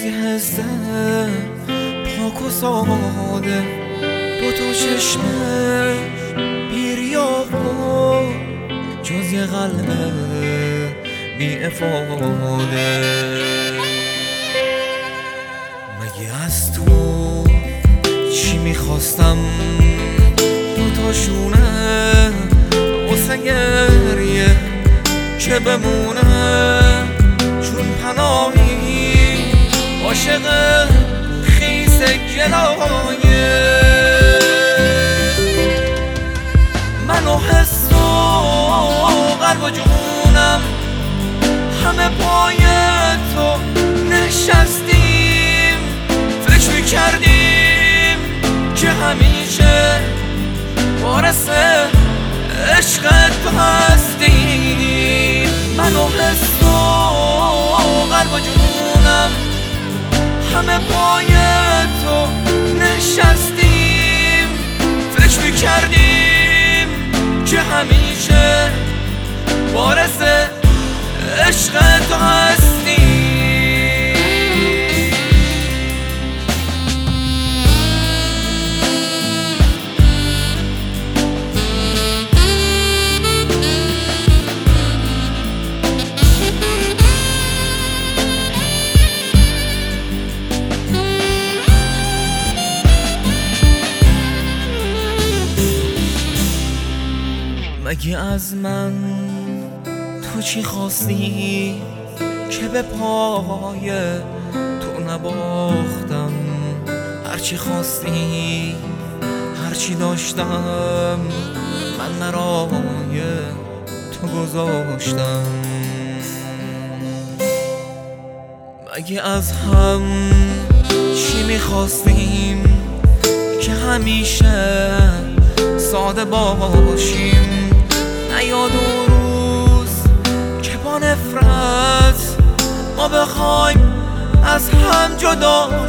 یه حس پاک و ساده، دوتا چشم بیریاب و جز یه قلب بی افاده. مگه از تو چی میخواستم؟ دوتاشونه واسه گریه که بمونه، چون پناهی عاشق خیس گلایه. من و حس و قلب و جونم همه پای تو نشستیم، فکر میکردیم که همیشه وارث عشق تو هستیم. من و حس و قلب و جونم همه پای تو نشستیم، فکر میکردیم که همیشه وارث عشق تو هستیم. مگه از من تو چی خواستی که به پای تو نباختم؟ هرچی خواستی هرچی داشتم من برای تو گذاشتم. مگه از هم چی میخواستیم که همیشه ساده باشیم؟ نیاد اون روز که با نفرت ما بخوایم از هم جدا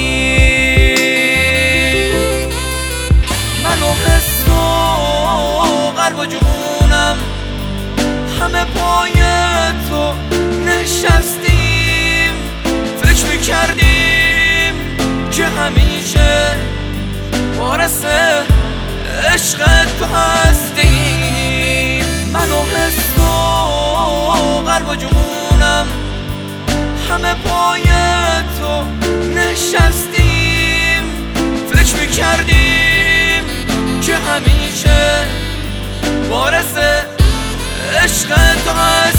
شیم. من و حس و قلب و جونم همه پای تو نشستیم، فکر میکردیم که همیشه وارث عشق تو هستیم. من و حس و قلب و جونم همه پای تو نشستیم، فکر میکردیم که همیشه وارث عشق تو هستیم.